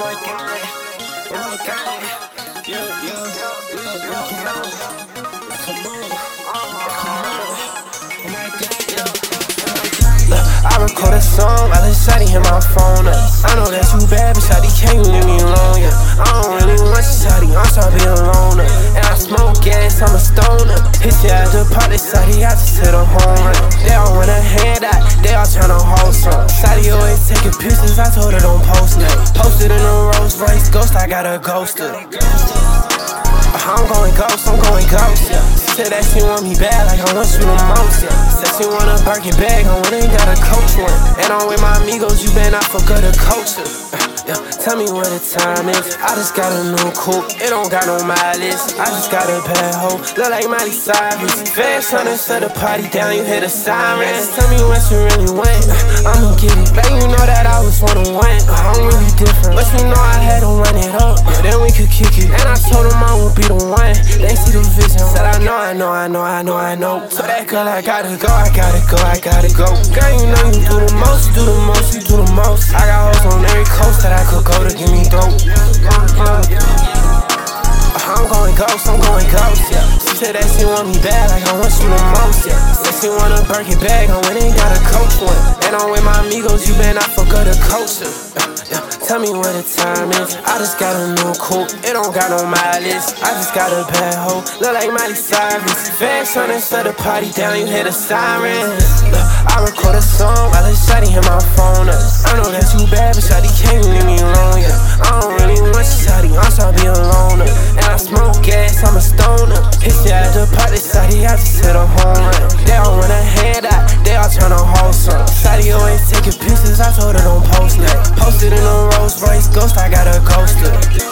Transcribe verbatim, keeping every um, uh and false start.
my God, oh my God, yeah, yeah, yeah, come on, come on, come on, oh my God, yeah, oh my God. Look, I record a song, I let Shawty hit my phone up. I know that you bad, but Shawty can't leave me alone, yeah. I don't really want you, Shawty, I'm sorry being alone, and I smoke gas, I'm a stoner. Hit you at the party, Shawty, I just hit a home run. They all want a hand out, they all tryna hold some. Shawty always taking pictures, I told her don't post it. Posted in a Rolls Royce Ghost, I got a ghoster. I'm going ghost, I'm going ghost, yeah. She said that she want me bad, like I want you the most, yeah. Said she want a Birkin bag, I went and got a coach one. And I'm with my amigos, you better not forget a culture. Yeah, tell me what the time is. I just got a new coupe, it don't got no mileage. I just got a bad hoe, look like Miley Cyrus. Fast tryna shut the party down, you hear the sirens. Tell me what you really want, I'ma get it. Baby, you know that I was one of one. I'm really different, but you know I had to run it up, yeah, then we could kick it. And I told him I would be the one, they see the vision. Said I know, I know, I know, I know, I know. So that girl, I gotta go, I gotta go, I gotta go. Girl, you know you do the most, do the most, you do the most. I got hoes on every coast that I could go to give me dope. I'm going ghost, I'm going ghost, yeah. She said that she want me bad, like I want you the most, yeah. Said she want a Birkin bag, I went and got a coach one. And I'm with my amigos, you better not forget a culture. Yeah, yeah. Tell me what the time is. I just got a new coupe, it don't got no mileage. I just got a bad hoe, look like Miley Cyrus. Fast tryna shut the party down, you hear the sirens. Look, I record a song, I let Shawty hit my phone up. I know that you bad, but Shawty can't leave me alone, yeah. I don't really want you, Shawty, I'm sorry being alone, and I smoke gas, I'm a stoner. Hit you at the party, Shawty, I just hit a home run. They all want a hand out, they all tryna hold some. Shawty always taking pictures, I told her don't post that. Posted in a Rolls Royce Ghost, I got a ghoster.